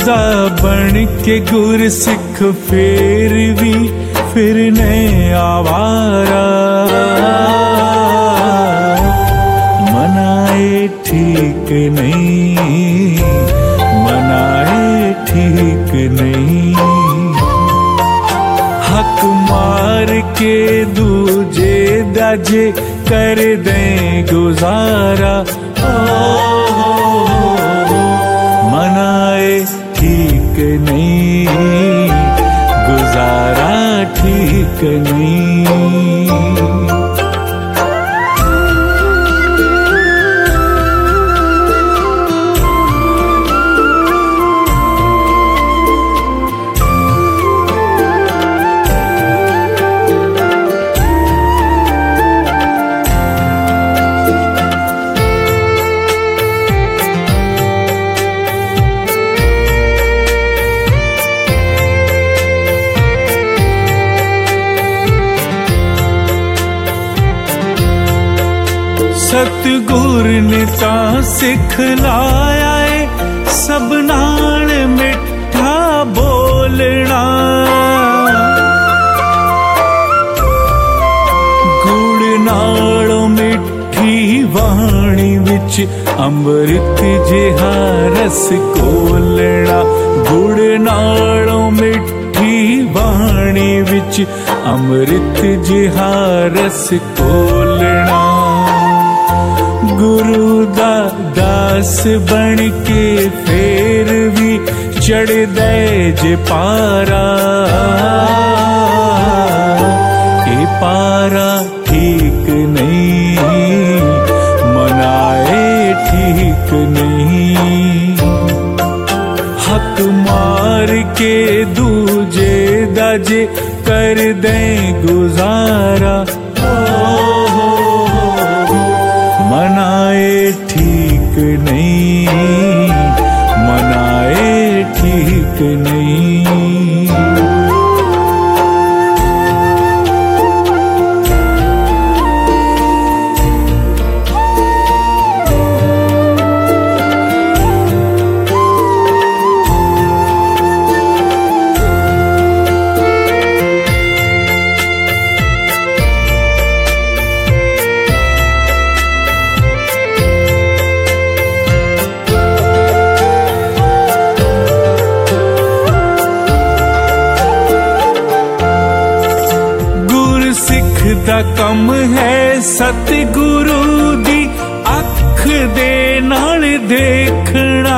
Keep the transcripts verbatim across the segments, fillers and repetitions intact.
दा बन के गुर सिख फेर भी फिरने आवारा। मनाए ठीक नहीं, मनाए ठीक नहीं, हक मार के दूजे दाजे कर दें गुजारा। मनाए ठीक नहीं, गुजारा ठीक नहीं। सतगुर ने तां सिखलाया है सब नाल मिठा बोलना। गुड़ नालों मिठी वाणी विच अमृत जिहा रस घोलना। गुड़ नालों मिठी वाणी विच अमृत जिहा रस घोलना। गुरु दा दास बन के फेर भी चढ़ दे जे पारा। ए पारा ठीक नहीं, मनाए ठीक नहीं, हक मार के दूजे दाजे कर दे गुजारा। मनाए ठीक नहीं, मनाए ठीक नहीं। दा कम है सतगुरु दी अख दे नाल देखना।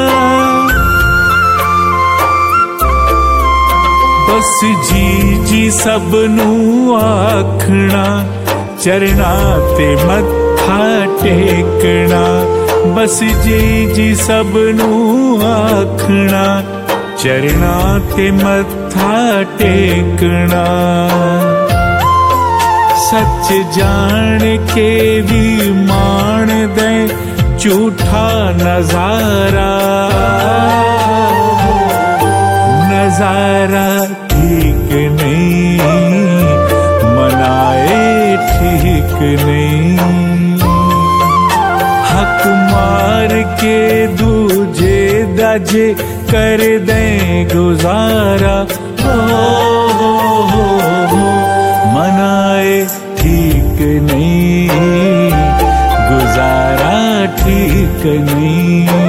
बस जी जी सबनू आखना, चरना ते मत्था टेकना। बस जी जी सबनू आखना, चरना ते मत्था टेकना। सच जान के भी मान दे झूठा नजारा। नजारा ठीक नहीं, मनाए ठीक नहीं, हक मार के दूजे दाजे कर दे गुजारा। ओ, हो, हो, हो, मनाए ठीक नहीं, गुजारा ठीक नहीं।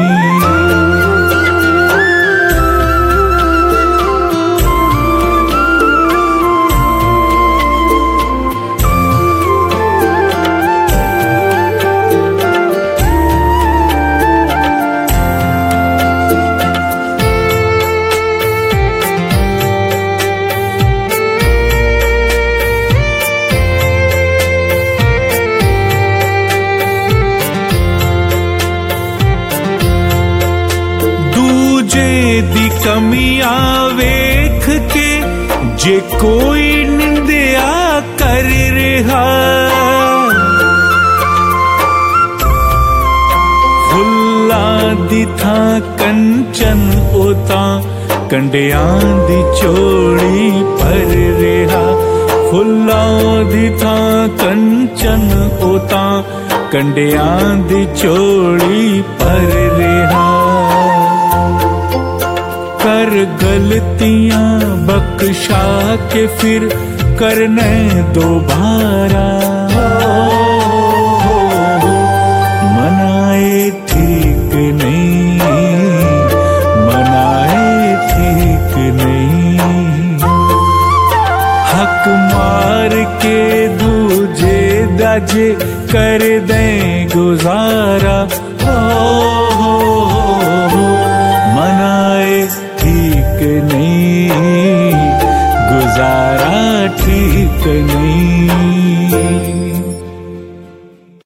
दी कमियां वेख के जे कोई निंदिया कर रहा। फुल्लां दी थां कंचन ओता कंडियां दी चोड़ी पर रहा। फुल्लां दी थां कंचन ओता कंडियां दी चोड़ी पर रहा। कर गलतियां बख्शा के फिर करने दोबारा। मनाए ठीक नहीं, मनाए ठीक नहीं, हक मार के दूजे दाजे कर दें गुजारा। हो, हो, हो, मनाए ठीक नहीं, गुजारा ठीक नहीं।